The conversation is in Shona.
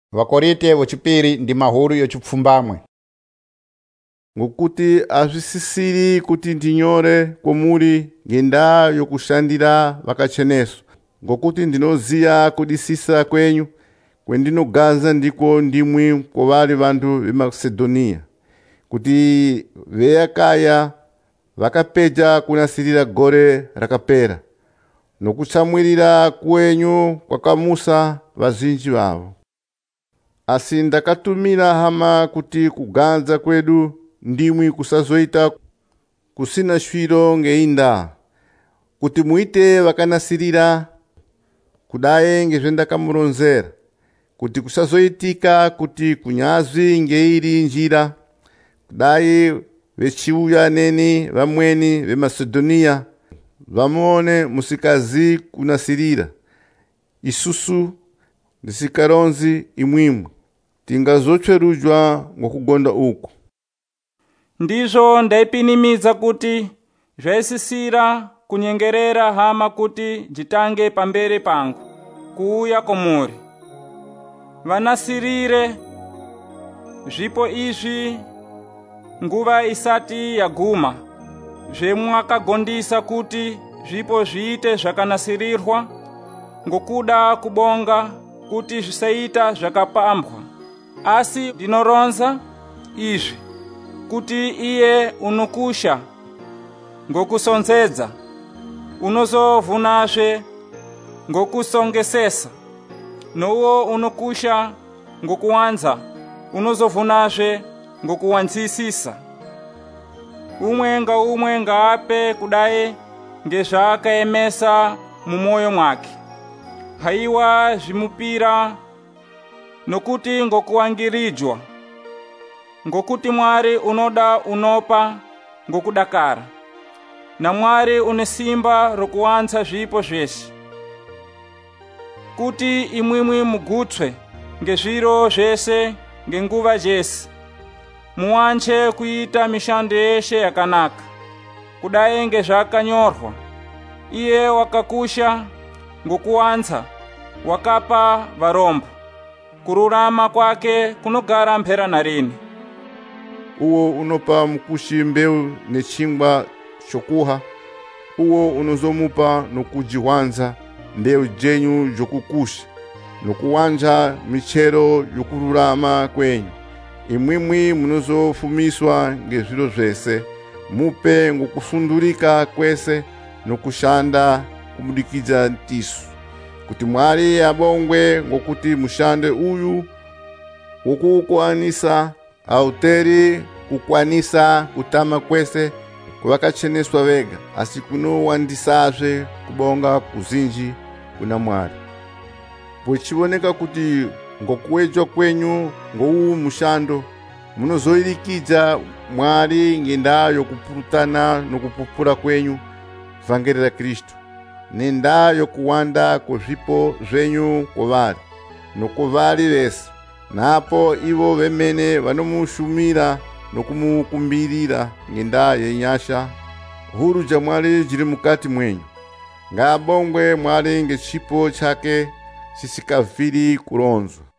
Vakorite wachipiri ndi mahulu yochipfumbamwe. Ngokuti azvisisiri kuti ndinyore komuli ngenda yokushandira vakacheneso, ngokuti ndinoziya kudisisa kwenyu kwendinoganza ndiko ndimwi kovali vantu veMakedoniya, kuti veakaya vakapeja kunasirira gore rakapera, nokutsamwirira kwenyu kwakamusa vazinji vavo. Asi ndakatumira hama kuti kuganza kwedu ndimwi kusazoita kusina shwiro ngeinda, kuti muite vakanasirira kudaye ngezvendakamuronzera, kuti kusazoitika kuti kunyazwi ngeiri njira kudaye vechiuya neni vamweni veMakedoniya vamuone musikazi kunasirira, isusu ndisikaronzi imwimwe tingazotsverujwa ngokugonda uku. Ndizvo ndaipinimidza kuti zvaisisira kunyengerera hama kuti nditange pamberi pangu kuuya komuri vanasirire zvipo izvi nguva isati yaguma, zvemwakagondisa kuti zvipo zviite zvakanasirirwa, ngokuda kubonga kuti zvisaita zvakapambwa. Asi ndinoronza izvi kuti iye unokusha ngokusonzedza unozovunazve ngokusongesesa, nouwo unokusha ngokuwanza unozovunazve ngokuwanzisisa. Umwe ngaumwe ngaape kudaye ngezvaakaemesa mumoyo mwake, haiwa zvimupira nokuti ngokuwangirijwa, ngokuti Mwari unoda unopa ngokudakara, na Mwari une simba rokuwanza zvipo zvese, kuti imwimwi mugutswe ngezviro zvese ngenguva dzese, muwanje kuita mishando yeshe yakanaka, kudaye ngezvakanyorwa: iye wakakusha ngokuwanza wakapa varombo, kururama kwake kunogara mpera narini. Uwo unopa mukushi mbeu nechingwa chokuha, uwo unozomupa nokujiwanza mbeu jenyu jokukusha, nokuwanja michero yokururama kwenyu. Imwimwi munozofumiswa ngezviro zvese, mupe ngokusundurika kwese nokushanda kumudikidza tisu, kuti Mwari abongwe ngokuti mushande uyu wokukwanisa auteri kukwanisa kutama kwese kuvakacheneswa vega, asi kunowandisazve kubonga kuzinji kuna Mwari. Pochioneka kuti ngokuwedzwa kwenyu ngouwu mushando, munozoirikidza Mwari ngenda yokupurutana nokupupura kwenyu vhangeri ra Kristu, nenda yokuwanda kwezvipo zvenyu kovari nokovali vese, napo ivo vemene vanomushumira nokumukumbirira ngenda yenyasha huru ja Mwari jiri mukati mwenyu. Ngabongwe Mwari ngechipo chake chisikavhiri kuronzwa.